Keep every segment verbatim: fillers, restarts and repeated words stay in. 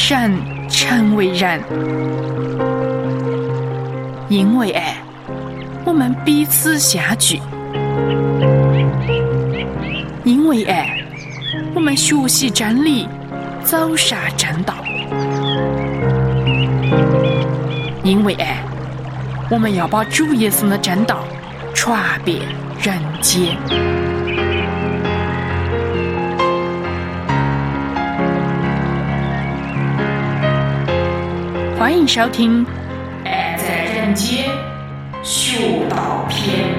善成为人。因为爱，我们彼此相聚；因为爱，我们学习真理，走上正道；因为爱，我们要把主耶稣的真道传遍人间。欢迎收听《爱在人间学道篇》。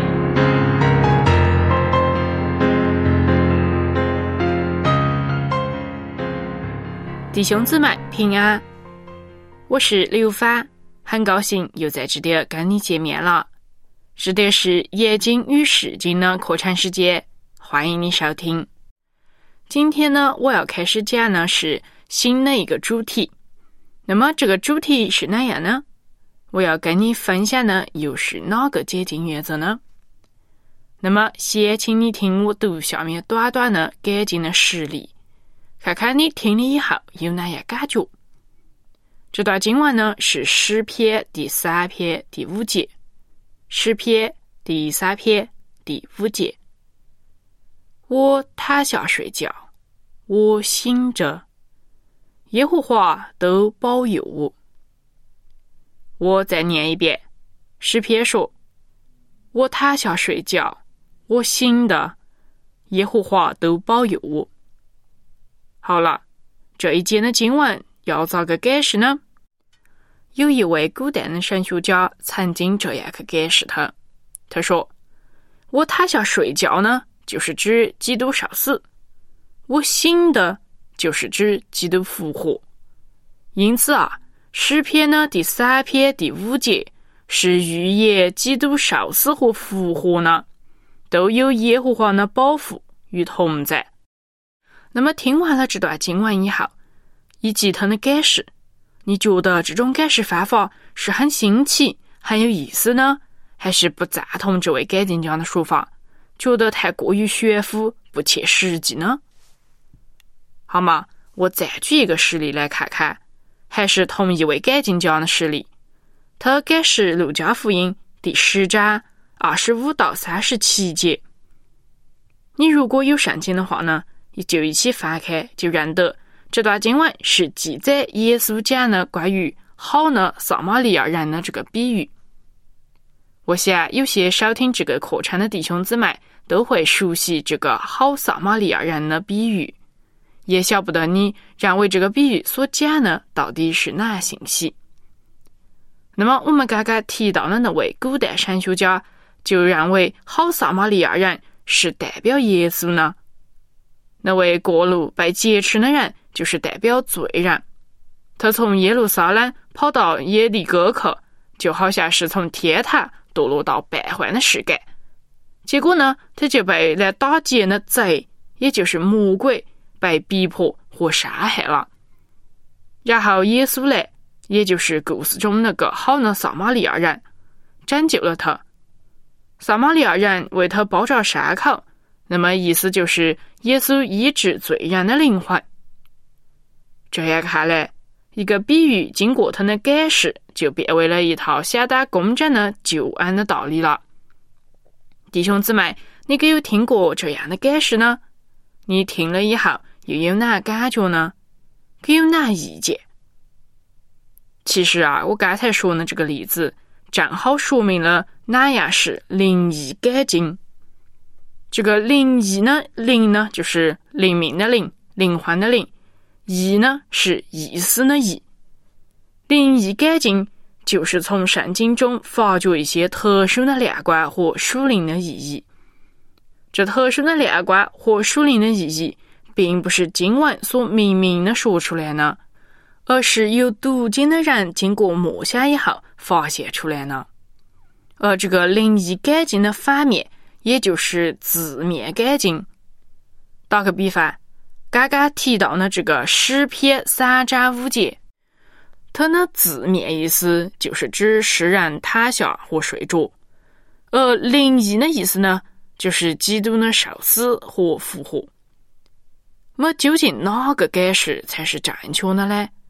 弟兄姊妹平安，我是刘发，很高兴又在这里跟你见面了。这里是夜经与释经的课程时间，欢迎你收听。今天呢，我要开始讲呢是新的一个主题。那么这个主题是哪样呢？我要跟你分享的又是哪个解经原则呢？那么先请你听我读下面短短的解经的实例，看看你听了以后有哪样感觉。这段经文呢是诗篇第三篇第五节，诗篇第三篇第五节。我躺下睡觉，我醒着，耶和华都保佑我。我再念一遍，诗篇说：我躺下睡觉，我醒的，耶和华都保佑我。好了，这一节的经文要咋个解释呢？有一位古代的神学家曾经这样去解释它。他说：我躺下睡觉呢，就是指基督受死；我醒的，就是指基督复活。因此啊，诗篇呢第三篇第五节是预言基督受死和复活呢，都有耶和华的保护与同在。那么听完了这段经文以后，以及它的解释，你觉得这种解释方法是很新奇很有意思呢，还是不赞同这位解经家的说法，觉得太过于玄乎不切实际呢？好吗，我再举一个实例来看看，还是同一位解经家的实例。他解释路加福音第十章二十五到三十七节。你如果有圣经的话呢，你就一起翻开，就认得这段经文是记载耶稣讲的关于好的撒玛利亚人的这个比喻。我想有些收听这个课程的弟兄姊妹都会熟悉这个好撒玛利亚人的比喻，也晓不得你认为这个比喻所讲的到底是哪信息。那么我们刚刚提到的那位古代神学家就认为好撒玛利亚人是代表耶稣呢，那位过路被劫持的人就是代表罪人，他从耶路撒冷跑到耶利哥去，就好像是从天堂堕落到败坏的世界，结果呢，他就被来打劫的贼，也就是魔鬼被逼迫和杀害了。然后耶稣来，也就是故事中那个好的撒玛利亚人，拯救了他。撒玛利亚人为他包扎伤口，那么意思就是耶稣医治罪人的灵魂。这样看来，一个比喻经过他的解释，就变为了一套相当公正的救恩的道理了。弟兄姊妹，你可有听过这样的解释呢？你听了以后又有哪感觉呢？可有哪意见？其实啊，我刚才说的这个例子正好说明了哪样是灵意解经。这个灵意呢，灵呢就是灵命的灵，灵魂的灵，意呢是意思的意。灵意解经就是从圣经中发掘一些特殊的亮光和属灵的意义。这特殊的亮光和属灵的意义并不是经文所明明的说出来的，而是由读经的人经过默想以后发现出来的。而这个灵意解经的反面，也就是字面解经。打个比方，刚刚提到的这个诗篇三章五节，它的字面意思就是指诗人躺下或睡着，而灵意的意思呢，就是基督的受死和复活。那么究竟哪个解释才是正确的呢？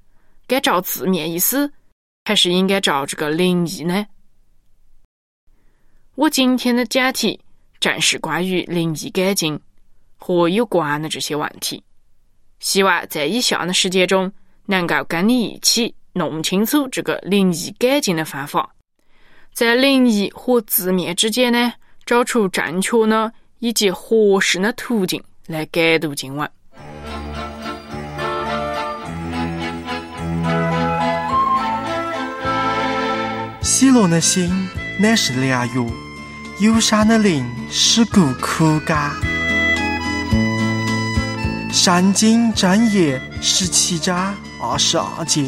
该找字面意思，还是应该找这个灵异呢？我今天的讲题正是关于灵异感情和有关的这些问题，希望在以下的时间中能够跟你一起弄清楚这个灵异感情的方法，在灵异和字面之间呢，找出正确的以及合适的途径来解读经文。 喜乐的心乃是良药，忧伤的灵使骨枯干。圣经箴言十七章二十二节。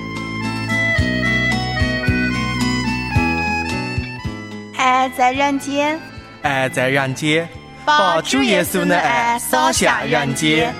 爱在人间， 爱在人间，把主耶稣的爱洒向人间。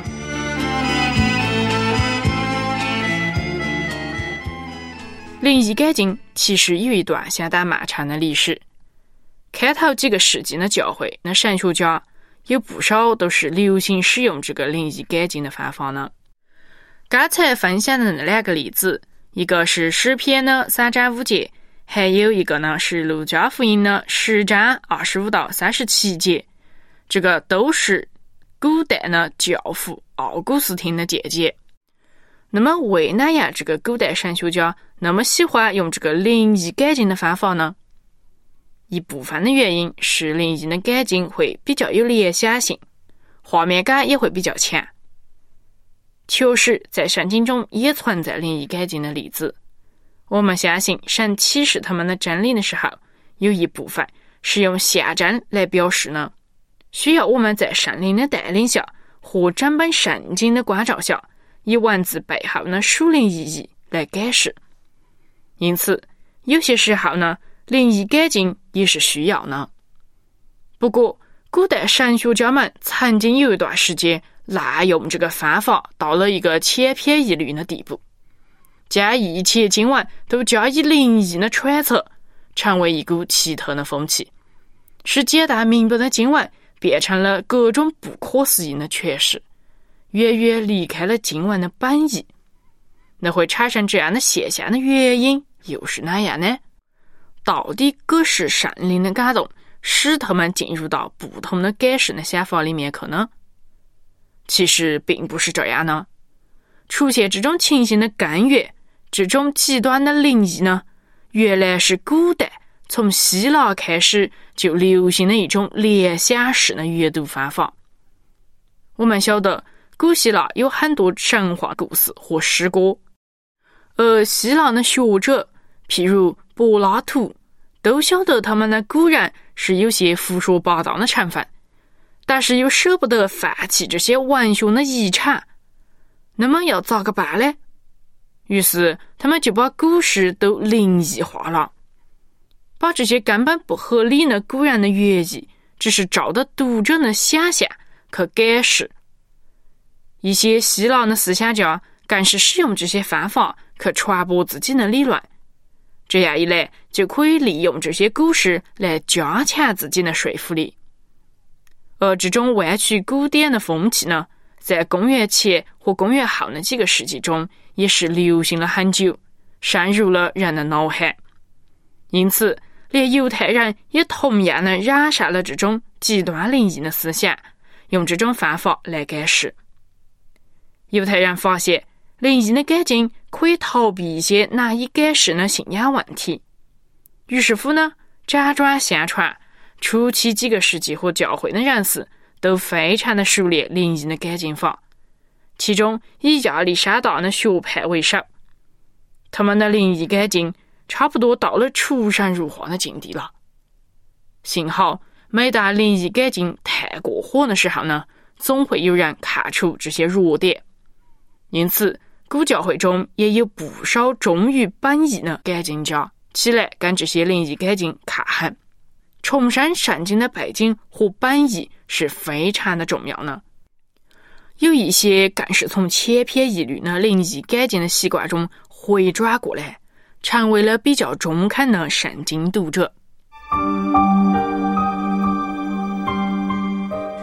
灵异感情其实有一段相当漫长的历史，开头几个世纪的教会那神学家有不少都是流行使用这个灵异感情的方法呢。刚才分享的那两个例子，一个是诗篇的三章五节，还有一个呢是路加福音的十章二十五到三十七节，这个都是古代的教父奥古斯丁的见解。那么为哪样这个古代神学家那么喜欢用这个灵异感情的方法呢？一部分的原因是灵异的感情会比较有联想性，画面感也会比较强。确实在圣经中也存在灵异感情的例子，我们相信神启示他们的真理的时候，有一部分是用象征来表示呢，需要我们在圣灵的带领下和整本圣经的关照下，以文字背后的属灵意义来解释。因此有些时候呢，灵异感情也是需要呢。不过古代神学家们曾经有一段时间滥用这个方法到了一个千篇一律的地步，将一切经文都加以灵异的揣测，成为一股奇特的风气，使简单明白的经文变成了各种不可思议的诠释，远远离开了经文的本意。那会产生这样的现象的原因又是哪样呢？到底何是圣灵的感动使他们进入到不同的解释的想法里面去呢？其实并不是这样呢。出现这种情形的根源，这种极端的灵异呢，原来是古代从希腊开始就流行的一种联想式的阅读方法。我们晓得古希腊有很多神话故事和诗歌，而希腊的学者譬如柏拉图都晓得他们的古人是有些胡说八道的成分，但是又舍不得放弃这些文学的遗产，那么要咋个办呢？于是他们就把古诗都灵异化了，把这些根本不合理的古人的原意只是照着读者的想象去解释。一些希腊的思想家更是使用这些方法去传播自己的理论，这样一来就可以利用这些古诗来加强自己的说服力。而这种歪曲古典的风气呢，在公元前和公元后的几个世纪中也是流行了很久，深入了人的脑海。因此连犹太人也同样的染上了这种极端灵异的思想，用这种方法来解释。犹太人发现灵异的感情可以逃避一些难以解释的信仰问题，于是乎呢，辗转相传，初期几个世纪和教会的人士都非常的熟练灵异的感情法，其中以亚历山大的学派为首，他们的灵异感情差不多到了出神入化的境地了。幸好每当灵异感情太过火的时候呢，总会有人看出这些弱点，因此古教会中也有不少忠于本意的感情家起来跟这些灵异感情抗衡。重申圣经的背景和本意是非常的重要呢。有一些更是从千篇一律的灵异感情的习惯中回转过来，成为了比较中肯的圣经读者。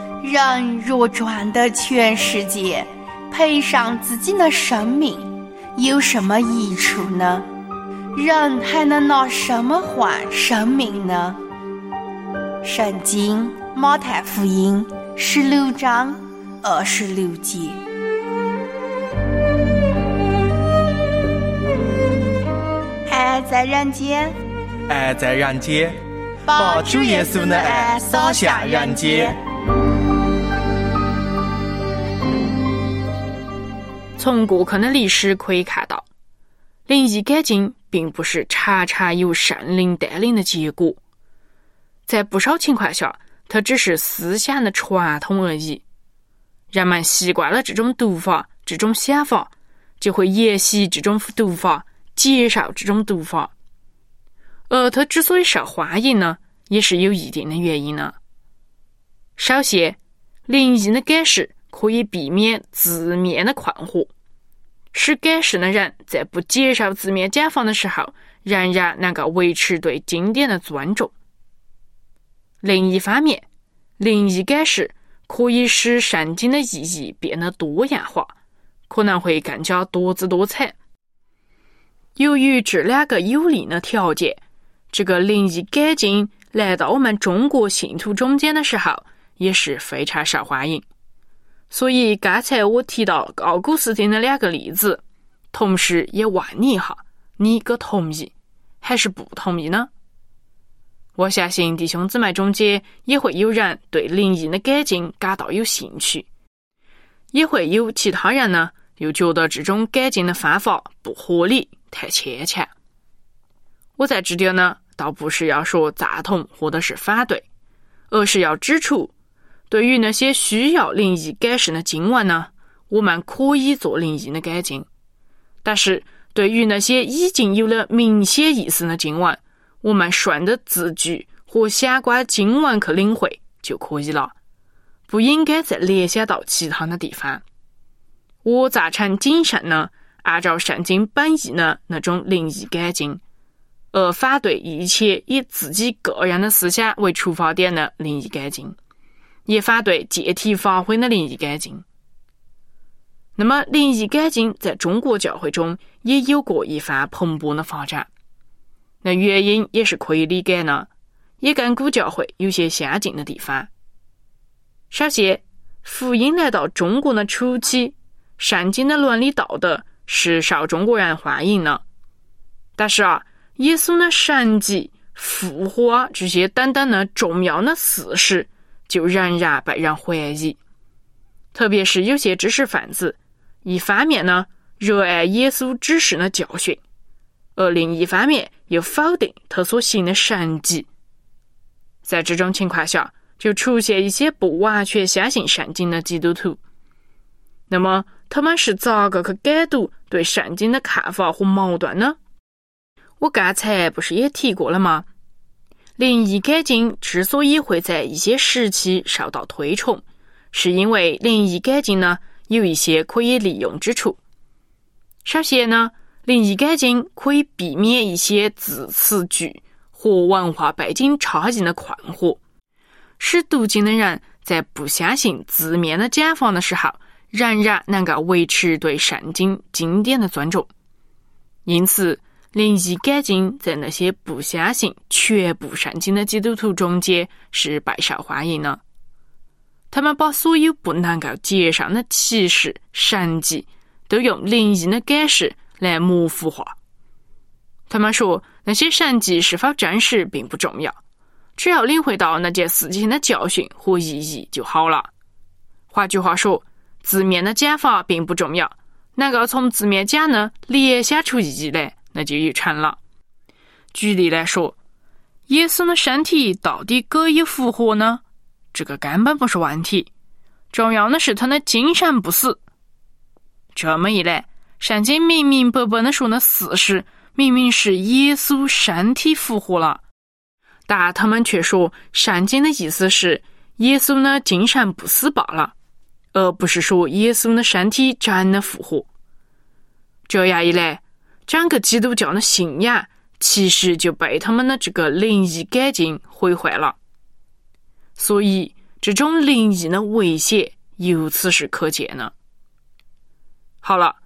人若赚得全世界，赔上自己的生命， 有什么益处呢？人还能拿什么换生命呢？圣经马太福音十六章二十六节。爱在人间， 爱在人间，把主耶稣的爱洒向人间。 从过去的历史可以看到，灵异改进并不是常常由圣灵带领的结果，在不少情况下，它只是思想的传统而已。人们习惯了这种读法、这种想法，就会沿袭这种读法，接受这种读法。而它之所以受欢迎呢，也是有一定的原因呢。首先，灵异的解释可以避免字面的困惑，使解释的人在不接受字面讲法的时候，仍然能够维持对经典的尊重。另一方面，灵异解释可以使圣经的意义变得多样化，可能会更加多姿多彩。由于这两个有利的条件，这个灵异改进来到我们中国信徒中间的时候，也是非常受欢迎。所以刚才我提到奥古斯丁的两个例子，同时也问你一下，你个同意还是不同意呢？我相信弟兄姊妹中间也会有人对灵异的改进感到有兴趣，也会有其他人呢又觉得这种改进的方法不合理，太牵强。我在这里呢倒不是要说赞同或者是反对，而是要指出，对于那些需要灵异改释的经文呢，我们可以做灵异的改进，但是对于那些已经有了明显意思的经文，我们顺着字句和相关经文去领会就可以了，不应该再联想到其他的地方。我赞成谨慎呢，按照圣经本意的那种灵异改进，而反对一切以自己个人的思想为出发点的灵异改进，也反对借题发挥的灵异改进。那么灵异改进在中国教会中也有过一番蓬勃的发展，那原因也是可以理解呢，也跟古教会有些相近的地方。首先，福音来到中国的初期，圣经的伦理道德是受中国人欢迎的，但是啊，耶稣的神迹、复活啊这些等等的重要的事实就仍然被人怀疑。特别是有些知识分子，一方面呢热爱耶稣指示的教训，而另一方面又否定他所行的神迹。在这种情况下，就出现一些不完全相信圣经的基督徒。那么他们是咋个去解读对圣经的看法和矛盾呢？我刚才不是也提过了吗？灵异改进之所以会在一些时期受到推崇，是因为灵异改进呢有一些可以利用之处。首先呢，灵异改进可以避免一些字词句和文化背景差异的困惑，使读经的人在不相信字面的讲法的时候，仍然能够维持对圣经经典的尊重。因此，灵异改进在那些不相信全部圣经的基督徒中间是备受欢迎的。他们把所有不能够接受的启示、神迹都用灵异的解释来模糊化。他们说，那些神迹是否真实并不重要，只要领会到那件事情的教训和意义就好了。换句话说，字面的讲法并不重要，能够从字面讲呢联想出意义来，那就有成了。举例来说，耶稣的身体到底可有复活呢？这个根本不是问题，重要的是他的精神不死。这么一来，圣经明明白白的说的事实明明是耶稣身体复活了，但他们却说圣经的意思是耶稣的精神不死罢了，而不是说耶稣的身体真的复活。这样一来，整个基督教的信仰其实就被他们的这个灵异改进毁坏了。所以这种灵异的危险由此是可见的。好了，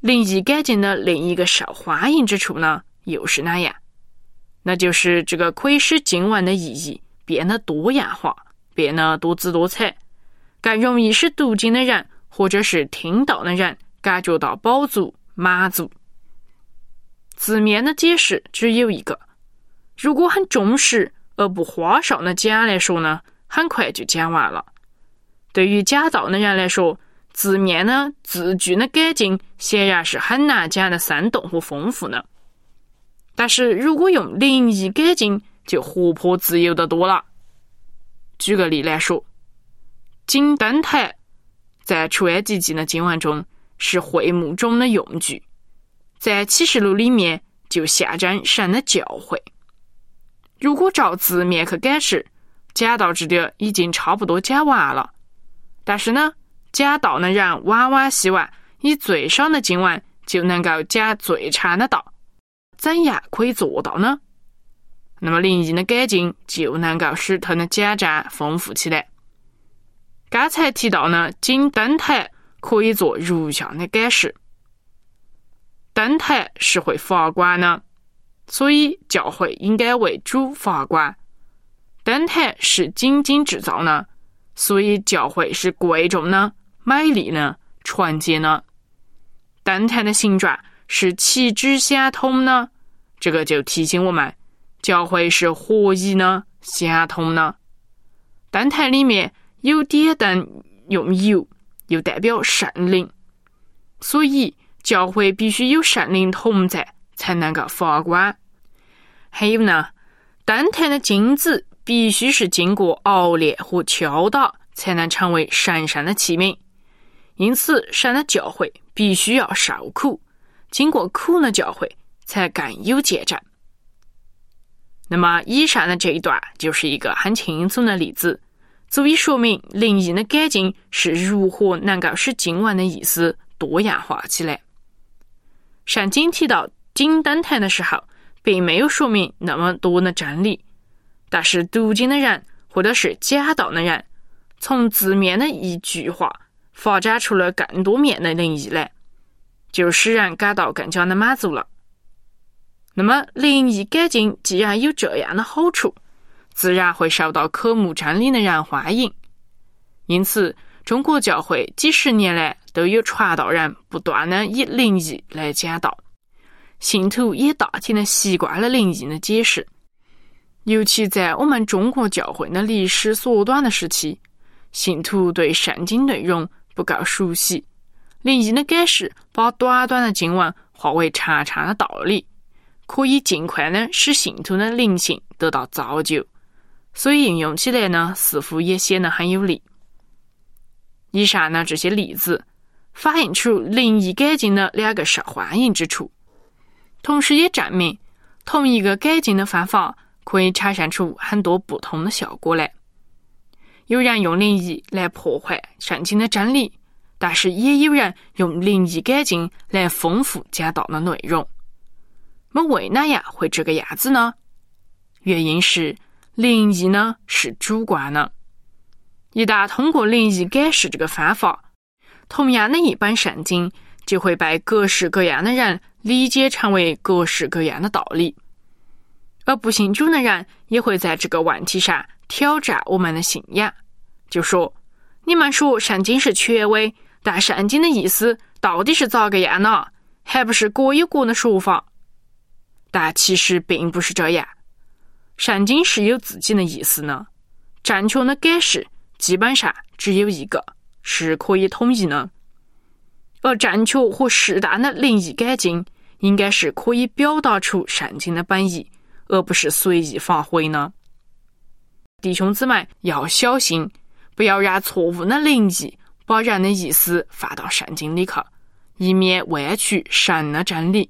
灵异改经的另一个受欢迎之处呢，又是哪样？那就是这个可以使经文的意义变得多样化，变得多姿多彩，更容易使读经的人或者是听到的人感觉到饱足满足。字面的解释只有一个，如果很重视而不花哨的讲来说呢，很快就讲完了。对于讲道的人来说，字面呢字句的改进显然是很难讲的生动和丰富呢。但是如果用灵异改进，就活泼自由的多了。举个例来说，金灯台在出埃及记的经文中是会幕中的用具，在启示录里面就象征神的教会。如果照字面去解释，讲到这里已经差不多讲完了。但是呢，讲道的人往往希望以最少的经文就能够讲最长的道，怎样可以做到呢？那么灵异的改进就能够使它的讲章丰富起来。刚才提到呢，金灯台可以做如下的解释：灯台是会发光的，所以教会应该为主发光。灯台是金金制造的，所以教会是贵重的、美丽的、纯洁的。灯台的形状是旗帜相同的，这个就提醒我们，教会是合一的、相同的。灯台里面有点灯用油，又代表圣灵，所以教会必须有圣灵同在，才能够发光。还有呢，灯台的金子必须是经过熬炼和敲打，才能成为神圣的器皿。因此，神的教会必须要受苦，经过苦的教会才更有见证。那么，以上的这一段就是一个很轻松的例子，足以说明灵异的改进是如何能够使经文的意思多样化起来。圣经提到金灯台的时候，并没有说明那么多的真理，但是读经的人或者是讲道的人，从字面的一句话发展出了更多面的灵异来，就使人感到更加的满足了。那么灵异改进既然有这样的好处，自然会受到渴慕真理的人欢迎。因此，中国教会几十年来都有传道人不断的以灵异来讲道，信徒也大体的习惯了灵异的解释。尤其在我们中国教会的历史缩短的时期，信徒对圣经内容不够熟悉，灵异的解释把短短的经文化为长长的道理，可以尽快的使信徒的灵性得到造就，所以应用起来呢，似乎也显得很有力。以上呢这些例子反映出灵异改进的两个受欢迎之处，同时也证明同一个改进的方法可以产生出很多不同的效果来。有人用灵异来破坏圣经的真理，但是也有人用灵异改进来丰富讲道的内容。那么为哪样会这个样子呢？原因是灵异呢是主观的，一旦通过灵异解释这个方法，同样的一本圣经就会被各式各样的人理解成为各式各样的道理，而不信主的人也会在这个问题上挑战我们的信仰，就说你们说圣经是权威，但圣经的意思到底是咋个样呢？还不是各有各的说法。但其实并不是这样，圣经是有自己的意思呢，正确的解释基本上只有一个，是可以统一的。而正确和适当的灵异改进应该是可以表达出圣经的本意，而不是随意发挥呢。弟兄姊妹要小心，不要让错误的灵异把人的意思放到圣经里去，以免歪曲神的真理。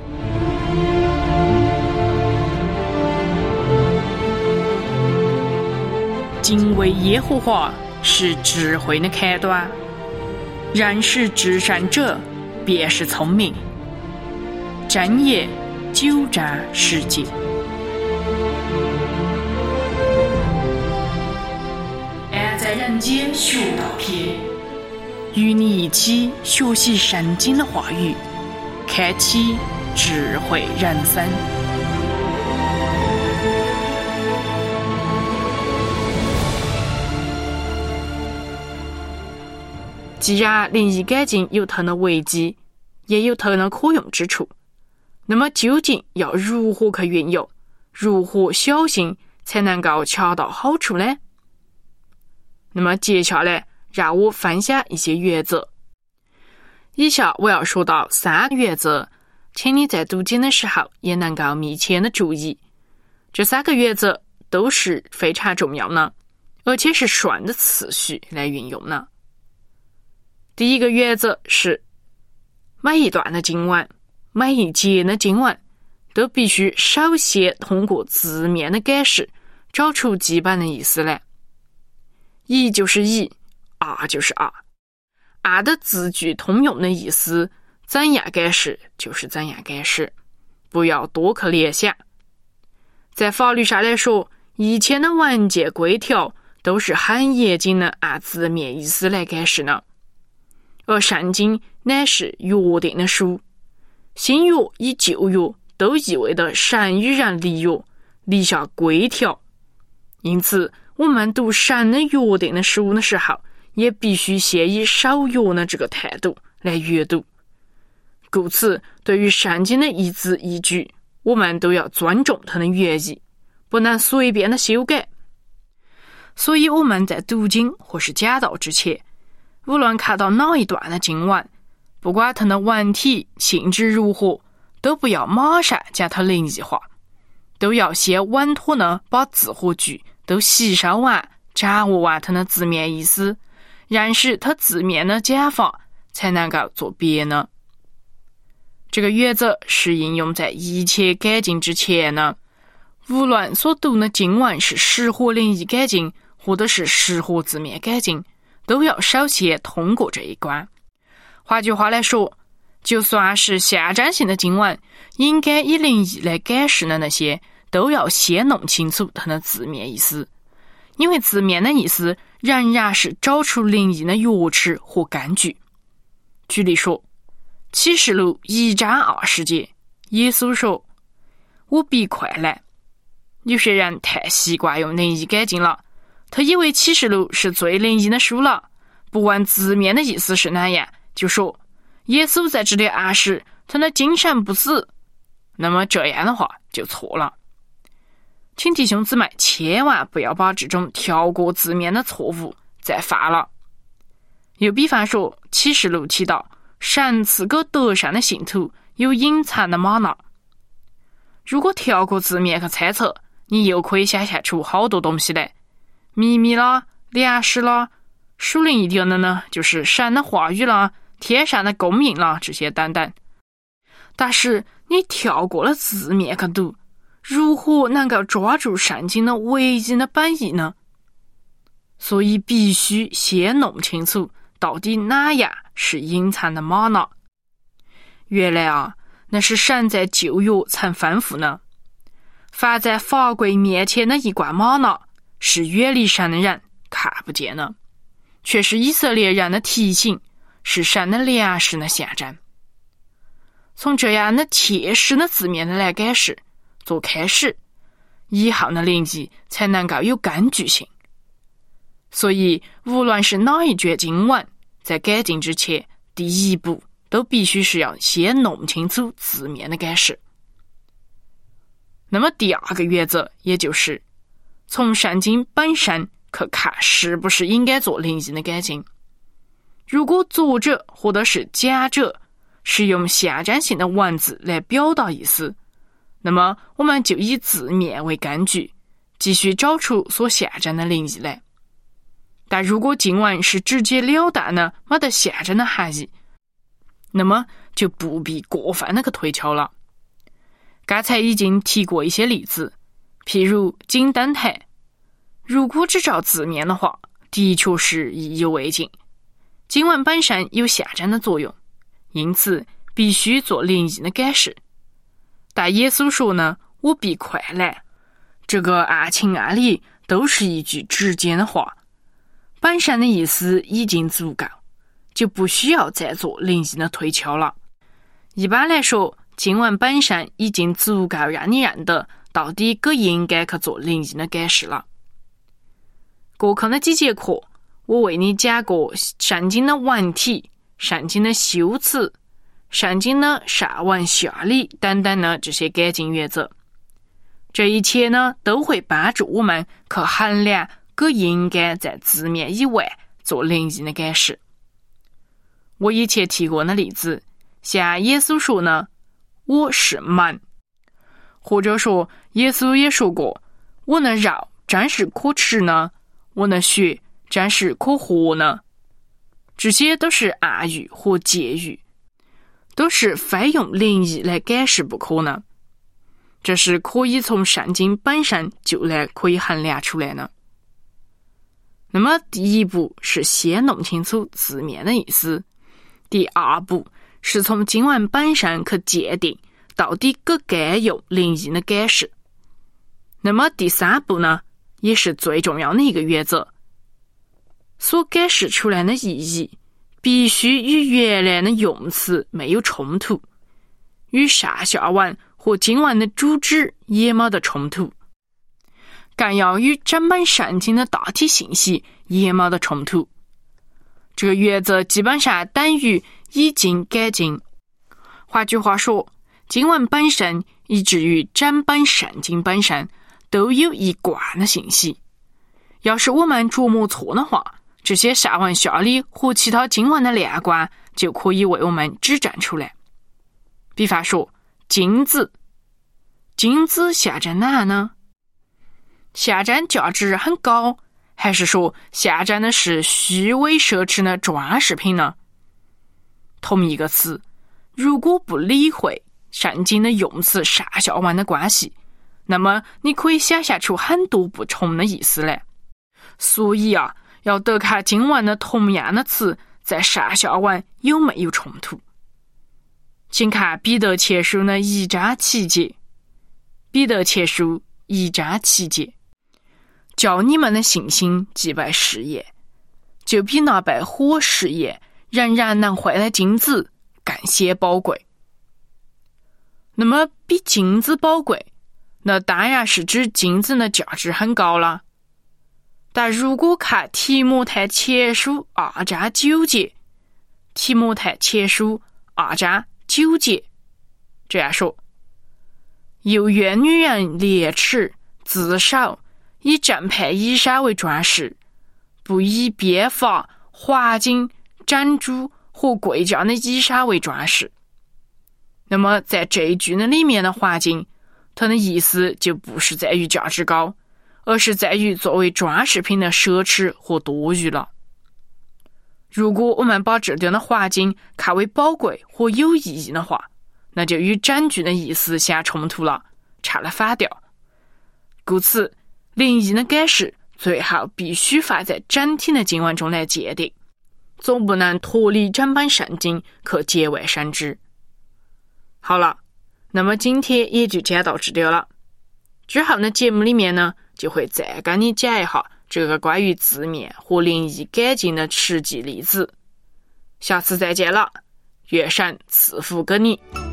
敬畏耶和华是智慧的开端，认识至善者便是聪明。箴言九章十节。爱在人间学道篇，与你一起学习圣经的话语， 开启智慧人生。既然灵异改进有它的危机，也有它的可用之处，那么究竟要如何去运用，如何小心才能够恰到好处呢？那么接下来让我分享一些原则。以下我要说到三个原则，请你在读经的时候也能够密切的注意。这三个原则都是非常重要的，而且是顺着次序来运用的。第一个原则是，每一段的经文，每一节的经文都必须首先通过字面的解释找出基本的意思来。一就是一，二就是二，按的字句通用的意思怎样解释就是怎样解释，不要多去联想。在法律上来说，一切的文件规条都是很严谨的按字面意思来解释的。而圣经乃是约定的书，新约与旧约都意味着神与人立约，立下规条。因此我们读神的约定的书的时候，也必须先以守约的这个态度来阅读。故此对于圣经的一字一句，我们都要尊重它的原意，不能随便的修改。所以我们在读经或是讲道之前，无论看到哪一段的经文，不管它的文体性质如何，都不要马上将它灵异化，都要先稳妥的把字和句都吸收完，掌握完它的字面意思，认识它字面的讲法，才能够做别的。这个原则是应用在一切改进之前呢，无论所读的经文是适合灵异改进，或者是适合字面改进，都要首先通过这一关。换句话来说，就算是象征性的经文，应该以灵异来解释的那些，都要先弄清楚它的字面意思，因为字面的意思仍然是找出灵异的钥匙和根据。举例说，启示录一章二十节，耶稣说：“我必快来。”有些人太习惯用灵异改进了，他以为启示录是最灵异的书了，不问字面的意思是哪样，就说耶稣在这里暗示他的精神不死，那么这样的话就错了。请弟兄姊妹千万不要把这种跳过字面的错误再犯了。又比方说，启示录提到神赐给得胜的信徒有隐藏的玛纳，如果跳过字面去猜测，你又可以想象出好多东西来，秘密啦，粮食啦，属灵一点的呢，就是神的话语啦，天上的供应啦，这些等等。但是你跳过了字面去读，如何能够抓住圣经的唯一的本意呢？所以必须先弄清楚到底哪样是隐藏的玛纳。原来啊，那是神在旧约曾吩咐呢，凡在法柜面前的一罐玛纳，是远离神的人看不见的，却是以色列人的提醒，是神的粮食的象征。从这样的切实的字面的来解释做开始，以后的灵异才能够有根据性。所以无论是哪一卷经文，在改进之前，第一步都必须是要先弄清楚字面的解释。那么第二个原则，也就是从圣经本身去看是不是应该做灵异的改进。如果作者或者是讲者是用象征性的文字来表达意思，那么我们就以字面为根据，继续找出所象征的灵异来。但如果经文是直截了当的没得象征的含义，那么就不必过分的去推敲了。刚才已经提过一些例子，譬如金灯台，如果只照字面的话，的确是意犹未尽。经文本身有象征的作用，因此必须做灵异的解释。但耶稣说呢，我必快来，这个按情按理都是一句直接的话，本身的意思已经足够，就不需要再做灵异的推敲了。 一般来说，经文本身已经足够让你认得到底个应该去做灵异的解释了。过去的几节课，我为你讲过圣经的文体、圣经的修辞、圣经的上文下理等等的这些解经原则。这一切呢，都会帮助我们去衡量个应该在字面以外做灵异的解释。我以前提过的例子，像耶稣说呢，我是门，或者说耶稣也说过，我的肉真是可吃呢，我的血真是可喝呢。这些都是暗喻和借喻，都是非用灵异来解释不可能。这是可以从圣经本身就来可以衡量出来的。那么第一步是先弄清楚字面的意思，第二步是从经文本身去界定到底该该用灵异的解释。那么第三步呢，也是最重要的一个原则，所解释出来的意义必须与原来的用词没有冲突，与上下文和经文的主旨也没得冲突，更要与整本圣经的大体信息也没得冲突。这个原则基本上等于以经改经。换句话说，经文本身以至于整本圣经本身都有一贯的信息。要是我们琢磨错的话，这些上文下理和其他经文的连贯就可以为我们指证出来。比方说金子，金子象征哪呢？象征价值很高，还是说象征的是虚伪奢侈的装饰品呢？同一个词，如果不理会圣经的用词上下文的关系，那么你可以想象出很多不同的意思来。所以啊，要得看经文的同样的词在上下文有没有冲突。请看彼得前书的一章七节，彼得前书一章七节，叫你们的信心既被试验，就比那被火试验仍然能坏的金子更显宝贵。那么比金子宝贵，那当然是指金子的价值很高了。但如果看提摩太前书二章九节，提摩太前书二章九节这样说，又愿女人廉耻自守，以正配衣裳为装饰，不以编发、华金、珍珠和贵价的衣裳为装饰。那么在这一句的里面的华金，它的意思就不是在于价值高，而是在于作为装饰品的奢侈和多余了。如果我们把这点的华金看为宝贵或有意义的话，那就与整句的意思相冲突了，唱了反调。故此，灵异的解释最后必须放在整体的经文中来界定，总不能脱离整本圣经去节外生枝。好了，那么今天也就讲到这里了。之后的节目里面呢，就会再跟你讲一下这个关于字面和灵异改进的实际例子。下次再见了，愿神赐福给你。